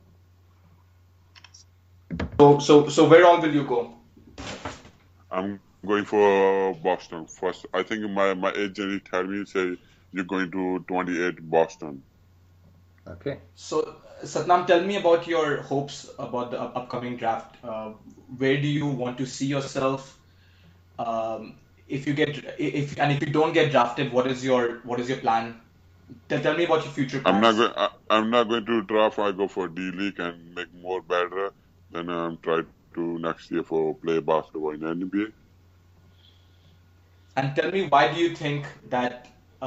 So where all will you go? I'm going for Boston first. I think my agent told me, say, you're going to 28 Boston. Okay. So Satnam, tell me about your hopes about the upcoming draft. Where do you want to see yourself? If you don't get drafted, what is your plan? Tell me about your future plans. I'm not going to draft. I go for D League and make more better. Then I'm try to next year for play basketball in NBA. And tell me, why do you think that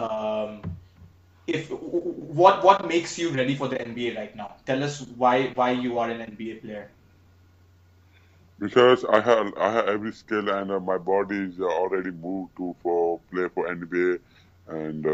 if what makes you ready for the NBA right now? Tell us why you are an NBA player. Because I have every skill and my body is already moved to for play for NBA and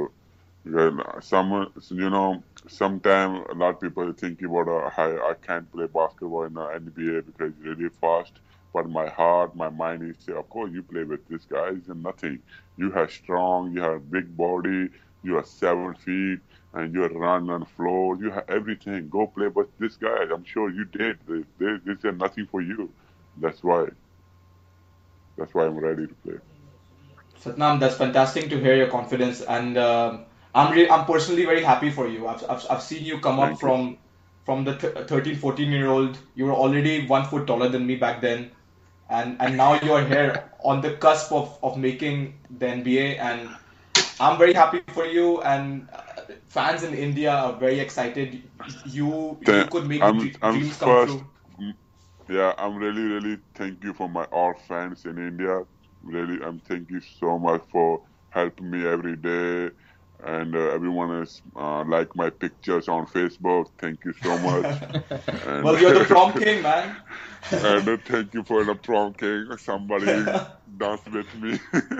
sometimes a lot of people think about I can't play basketball in the NBA because it's really fast. But my heart, my mind is say, of course you play with this guy. It's nothing. You have strong, you have big body, you are 7 feet, and you run on floor. You have everything. Go play with this guy. I'm sure you did. This is nothing for you. That's why I'm ready to play. Satnam, that's fantastic to hear your confidence, and I'm personally very happy for you. I've seen you come up Thank you. from the 13, 14-year-old. You were already 1 foot taller than me back then, and now you're here on the cusp of making the NBA, and I'm very happy for you. And fans in India are very excited. You could make the I'm dreams come first. true. Yeah, I'm really thank you for my all fans in India. Really, I'm thank you so much for helping me every day, and everyone is like my pictures on Facebook. Thank you so much, and Well, you're the prom king, man. and thank you for the prom king. Somebody dance with me.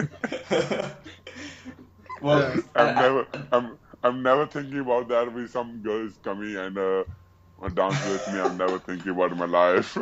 Well, I'm never thinking about that with some girls coming and dance with me. I'm never thinking about my life.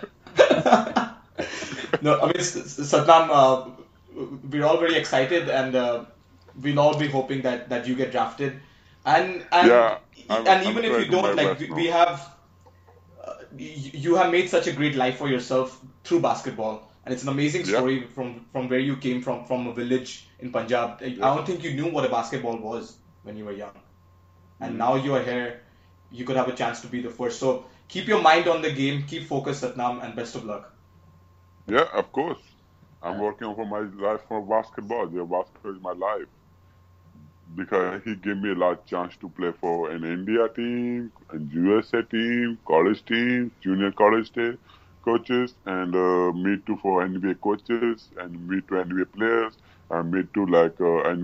no, I mean, Satnam, we're all very excited, and we'll all be hoping that you get drafted. And Yeah, and I'm even if you trying to my don't, like best we now. have, you have made such a great life for yourself through basketball, and it's an amazing Yeah. story from where you came from a village in Punjab. I don't think you knew what a basketball was when you were young, and now you are here. You could have a chance to be the first. So keep your mind on the game, keep focused, Satnam, and best of luck. Yeah, of course. I'm working for my life for basketball. Yeah, basketball is my life because he gave me a lot of chance to play for an India team, and USA team, college team, junior college team, coaches, and me too for NBA coaches, and me to NBA players, and me too like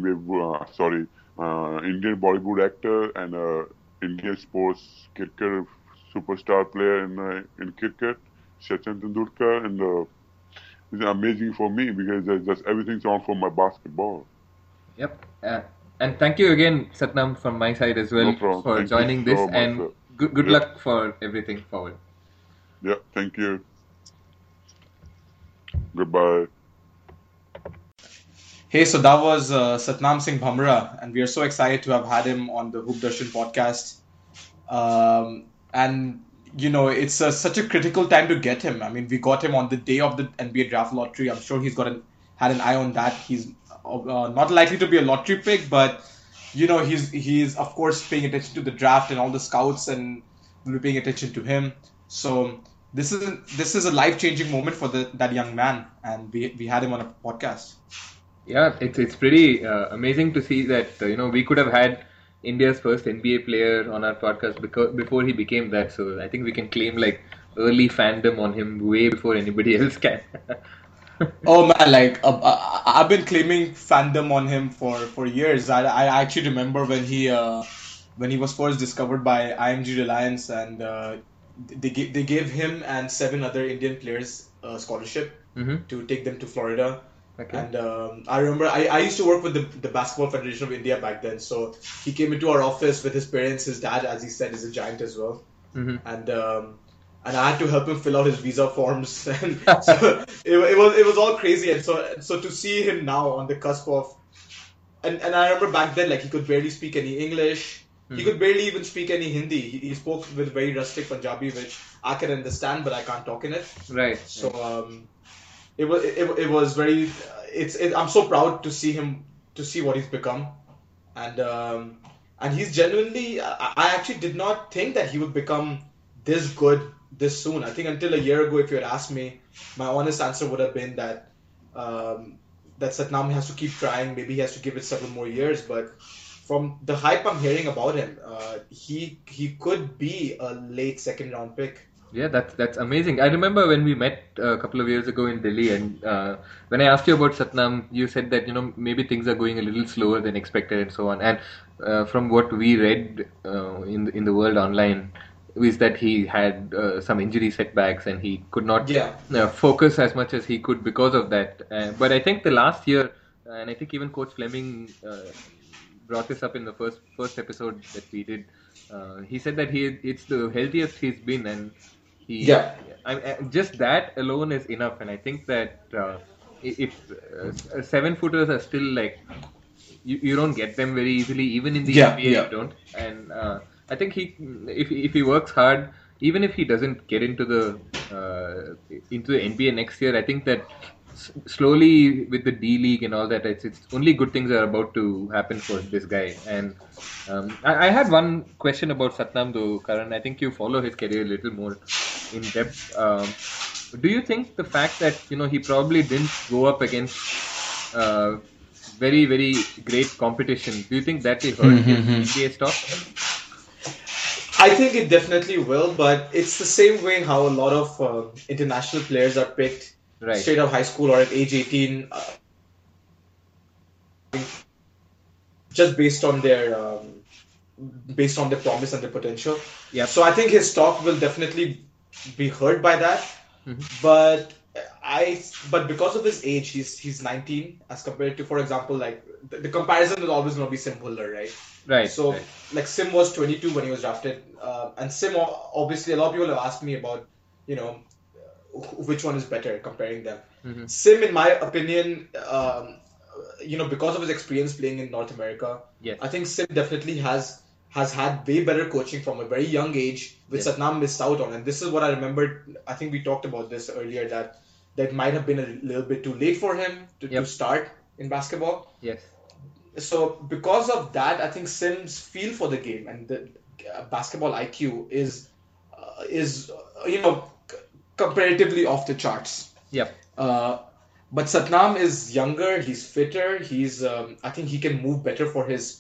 Indian Bollywood actor and Indian sports cricket superstar player in cricket, Sachin Tendulkar, and it's amazing for me because there's just everything's on for my basketball. Yep. And thank you again, Satnam, from my side as well No problem. for Thank you joining this. so much, And sir. good Yeah. luck for everything forward. Yeah, thank you. Goodbye. Hey, so that was Satnam Singh Bhamra, and we are so excited to have had him on the Hoop Darshan podcast. And it's such a critical time to get him. I mean, we got him on the day of the NBA draft lottery. I'm sure he's had an eye on that. He's not likely to be a lottery pick, but he's of course paying attention to the draft and all the scouts, and will be paying attention to him. So this is a life-changing moment for that young man, and we had him on a podcast. Yeah, it's pretty amazing to see that we could have had India's first NBA player on our podcast before he became that. So I think we can claim like early fandom on him way before anybody else can. Oh man, like I've been claiming fandom on him for years. I actually remember when he was first discovered by IMG Reliance, and they gave him and 7 other Indian players a scholarship to take them to Florida. Okay. And I remember I used to work with the Basketball Federation of India back then. So he came into our office with his parents. His dad, as he said, is a giant as well. And I had to help him fill out his visa forms, and so it was all crazy. And so to see him now on the cusp of, and I remember back then, like, he could barely speak any English. He could barely even speak any Hindi. He spoke with very rustic Punjabi, which I can understand, but I can't talk in it. Right. So it was very. I'm so proud to see him, to see what he's become, and he's genuinely. I actually did not think that he would become this good this soon. I think until a year ago, if you had asked me, my honest answer would have been that Satnam has to keep trying. Maybe he has to give it several more years. But from the hype I'm hearing about him, he could be a late second round pick. Yeah, that's amazing. I remember when we met a couple of years ago in Delhi, and when I asked you about Satnam, you said that maybe things are going a little slower than expected and so on. And from what we read in the world online, is that he had some injury setbacks and he could not focus as much as he could because of that. But I think the last year, and I think even Coach Fleming brought this up in the first episode that we did. He said that it's the healthiest he's been, and just that alone is enough. And I think that if 7-footers are still like you don't get them very easily, even in the NBA you don't. And I think if he works hard, even if he doesn't get into the NBA next year, I think that slowly with the D League and all that, it's only good things are about to happen for this guy. And I had one question about Satnam though, Karan. I think you follow his career a little more in depth. Do you think the fact that he probably didn't go up against very, very great competition, do you think that will hurt his NBA stock? I think it definitely will, but it's the same way how a lot of international players are picked straight out of high school or at age 18, just based on their promise and their potential. Yep. So I think his stock will definitely be hurt by that. But because of his age, he's 19 as compared to, for example, like the comparison is always going to be Sim Bhullar, right? Right. So like Sim was 22 when he was drafted, and Sim, obviously a lot of people have asked me about which one is better, comparing them. Sim, in my opinion, because of his experience playing in North America, I think Sim definitely has had way better coaching from a very young age, which Satnam missed out on. And this is what I remembered. I think we talked about this earlier, that might have been a little bit too late for him to start in basketball. Yes. So because of that, I think Sim's feel for the game and the basketball IQ is comparatively off the charts. Yep. But Satnam is younger. He's fitter. He's I think he can move better for his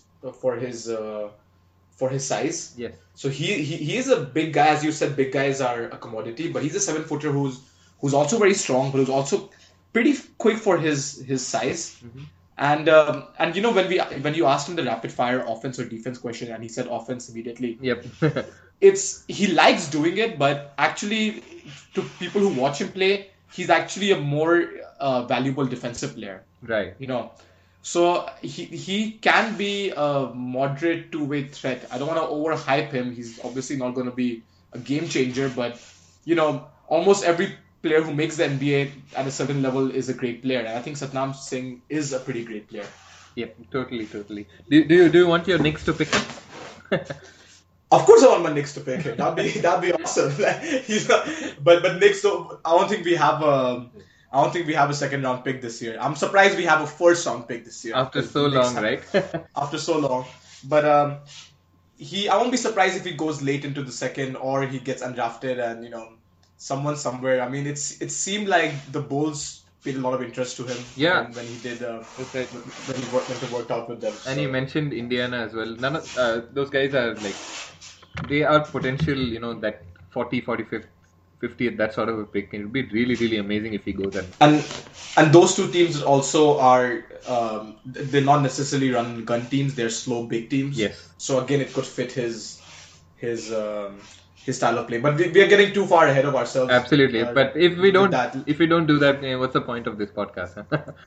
size. Yes. So he is a big guy. As you said, big guys are a commodity, but he's a 7-footer who's also very strong, but who's also pretty quick for his size. And when you asked him the rapid fire offense or defense question, and he said offense immediately. Yep. He likes doing it, but actually, to people who watch him play, he's actually a more valuable defensive player. Right. So he can be a moderate two-way threat. I don't want to overhype him. He's obviously not going to be a game changer, but almost every player who makes the NBA at a certain level is a great player. And I think Satnam Singh is a pretty great player. Yeah, totally. Do you want your Knicks to pick him? Of course, I want my Knicks to pick him. That'd be awesome. But Knicks, I don't think we have a second round pick this year. I'm surprised we have a first round pick this year. After so long, right? After so long. But I won't be surprised if he goes late into the second or he gets undrafted and someone somewhere. I mean, it seemed like the Bulls paid a lot of interest to him. Yeah. When he did when he went to work out with them. And he mentioned Indiana as well. None of those guys are they are potential, that 40, 45th, 50th, that sort of a pick. It would be really, really amazing if he goes there. And those two teams also are, they're not necessarily run gun teams, they're slow, big teams. Yes. So again, it could fit his style of play. But we are getting too far ahead of ourselves. Absolutely. But if we don't do that, what's the point of this podcast?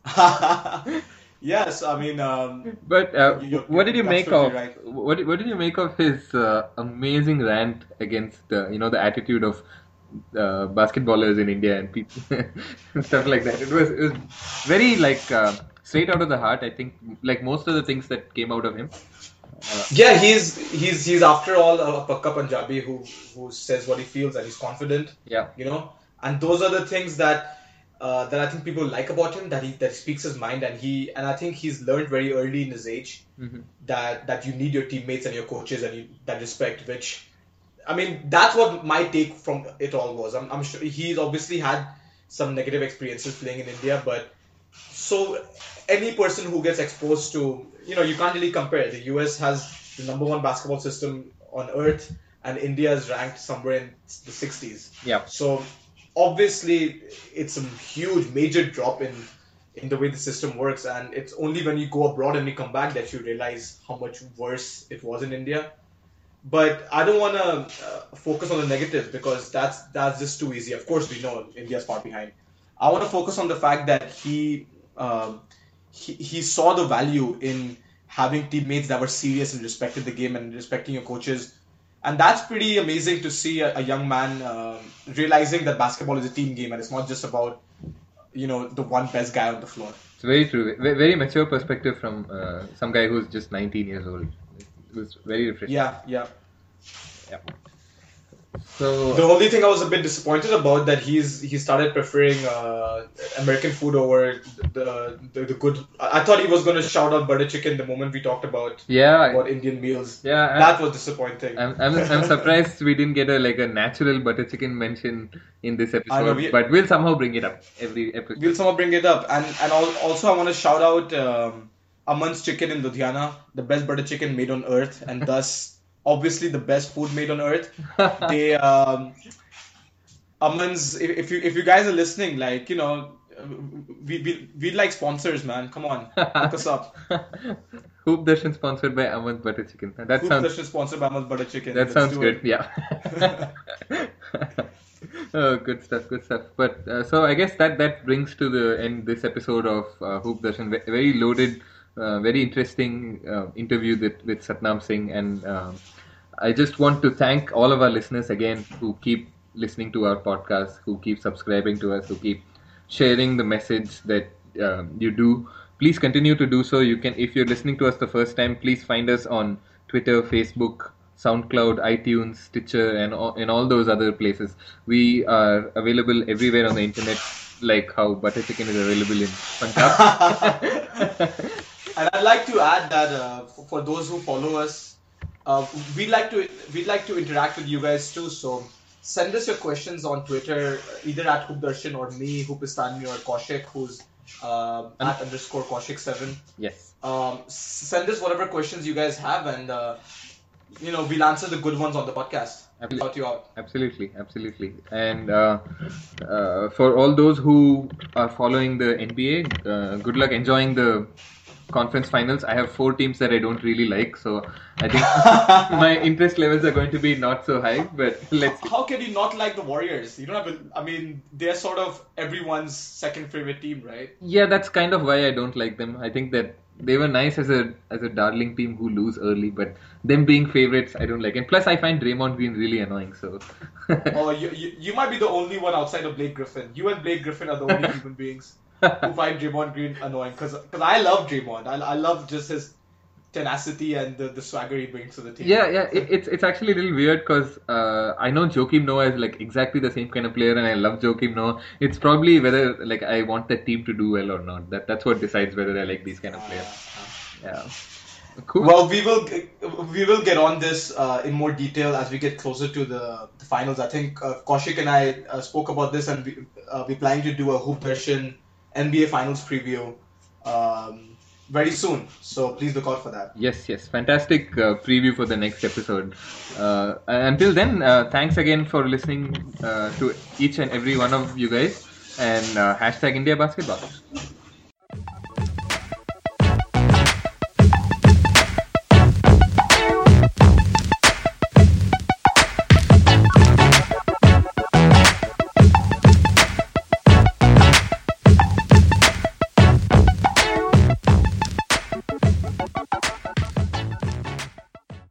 Yes, I mean. But what did you make of right. what did you make of his amazing rant against the attitude of basketballers in India and people stuff like that? It was very straight out of the heart. I think most of the things that came out of him. Yeah, he's after all a Pakka Punjabi who says what he feels and he's confident. Yeah. And those are the things that I think people like about him, that he speaks his mind, and I think he's learned very early in his age that you need your teammates and your coaches and that respect. Which, I mean, that's what my take from it all was. I'm sure he's obviously had some negative experiences playing in India, but so any person who gets exposed to, you can't really compare. The US has the number one basketball system on earth, and India is ranked somewhere in the 60s. Yeah. So obviously, it's a huge, major drop in the way the system works, and it's only when you go abroad and you come back that you realize how much worse it was in India. But I don't want to focus on the negatives because that's just too easy. Of course, we know India's far behind. I want to focus on the fact that he saw the value in having teammates that were serious and respected the game and respecting your coaches. And that's pretty amazing to see a young man realizing that basketball is a team game and it's not just about, the one best guy on the floor. It's very true. Very mature perspective from some guy who's just 19 years old. It was very refreshing. Yeah. So the only thing I was a bit disappointed about that he started preferring American food over the good. I thought he was going to shout out butter chicken the moment we talked about Indian meals. Yeah, that was disappointing. I'm surprised we didn't get a natural butter chicken mention in this episode, but we'll somehow bring it up every episode. We'll somehow bring it up, and also I want to shout out Aman's Chicken in Ludhiana, the best butter chicken made on earth, and thus. Obviously, the best food made on earth. They, Aman's. If you guys are listening, we like sponsors, man. Come on, hook us up. Hoop Darshan sponsored by Aman's Butter Chicken. Hoop Darshan sponsored by Aman's Butter Chicken. That sounds good. Yeah. Oh, good stuff. But so I guess that brings to the end this episode of Hoop Darshan. Very loaded. Very interesting interview with Satnam Singh, and I just want to thank all of our listeners again who keep listening to our podcast, who keep subscribing to us, who keep sharing the message that you do. Please continue to do so. You can, if you're listening to us the first time, please find us on Twitter, Facebook, SoundCloud, iTunes, Stitcher, and all those other places. We are available everywhere on the internet, like how butter chicken is available in Punjab. And I'd like to add that for those who follow us, we'd like to interact with you guys too. So send us your questions on Twitter, either at Hoop Darshan or me, Hoopistani, or Kaushik, who's at _Kaushik7. Yes. Send us whatever questions you guys have, and we'll answer the good ones on the podcast. We'll shout you out. Absolutely. And for all those who are following the NBA, good luck enjoying the conference finals. I have 4 teams that I don't really like, so I think my interest levels are going to be not so high, but let's see. How can you not like the Warriors? You don't have they're sort of everyone's second favorite team, right? Yeah, that's kind of why I don't like them. I think that they were nice as a darling team who lose early, but them being favorites, I don't like. And plus, I find Draymond Green really annoying. So, Oh, you might be the only one outside of Blake Griffin. You and Blake Griffin are the only human beings who find Draymond Green annoying. Because I love Draymond. I love just his tenacity and the swagger he brings to the team. yeah. It's actually a little weird because I know Joakim Noah is like exactly the same kind of player, and I love Joakim Noah. It's probably whether like I want the team to do well or not. That's what decides whether I like these kind of players. Yeah. Cool. Well, we will get on this in more detail as we get closer to the finals. I think Kaushik and I spoke about this, and we're planning to do a Hoop Darshan NBA Finals preview very soon. So please look out for that. Yes. Fantastic preview for the next episode. Until then, thanks again for listening to each and every one of you guys, and hashtag India Basketball.